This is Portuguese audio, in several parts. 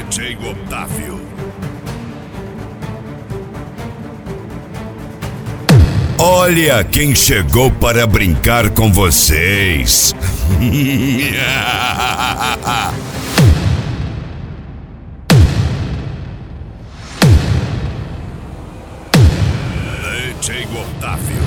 DJ Otávio. Olha quem chegou para brincar com vocês. DJ Otávio.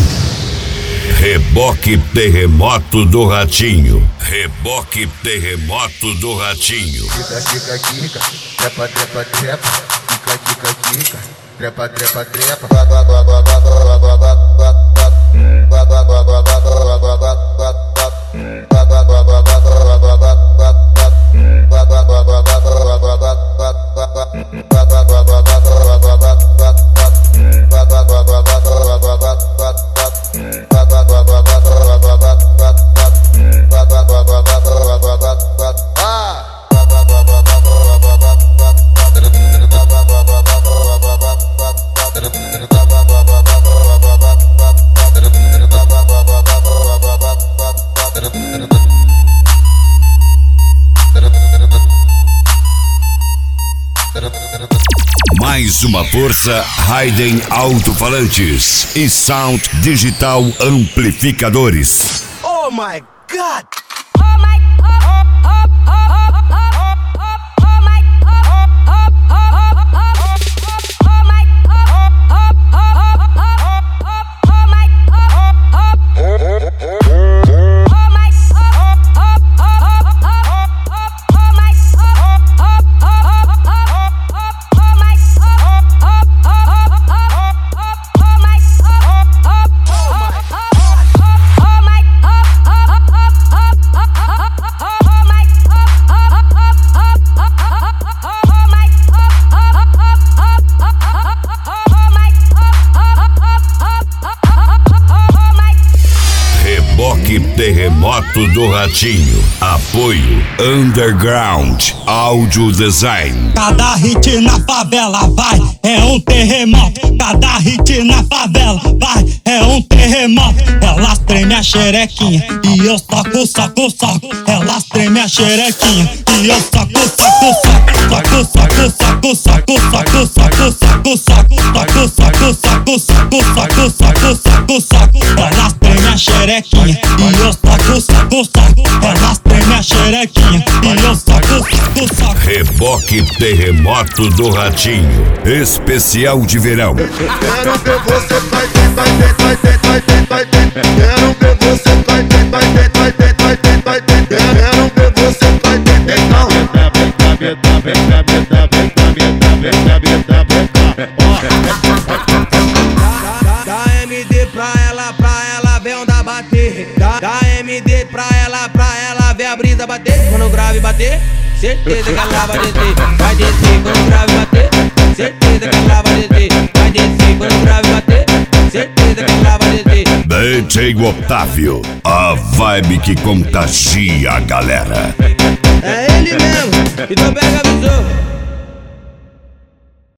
Reboque terremoto do Ratinho. Reboque terremoto do Ratinho. Quica, quica, quica, trepa, trepa, trepa, quica, quica, quica, trepa, trepa, trepa. Mais uma força Raiden Alto-Falantes e Sound Digital Amplificadores. Oh my God! Terremoto do Ratinho. Apoio Underground Audio Design. Cada hit na favela vai, é um terremoto. Cada hit na favela vai, é um terremoto. Elas tremem a xerequinha e eu soco, soco, soco. Elas tremem a xerequinha e eu soco, soco, soco. Soco, soco, soco, soco, soco, soco, soco, soco. Soco, soco, soco, soco, soco, soco, soco, soco. Elas tremem a xerequinha e eu soco, soco, soco. Elas tremem a xerequinha e eu soco, soco, soco. Reboque Terremoto do Ratinho. Especial de verão. Quero ver você vai ter, vai ter, vai ter, vai ter, vai ter. Quero ver você vai ter, vai ter, vai ter, vai ter, vai ter. Quero ver você vai ter, então. Dá MD pra ela ver onda bater. Dá MD pra ela ver a brisa bater. Quando o grave bater, certeza que ela vai descer. Vai descer quando o grave bater, certeza que ela vai descer. Vai descer quando o grave bater, certeza que ela vai descer. DJ Otávio, a vibe que contagia a galera. É ele mesmo, então pega a visão.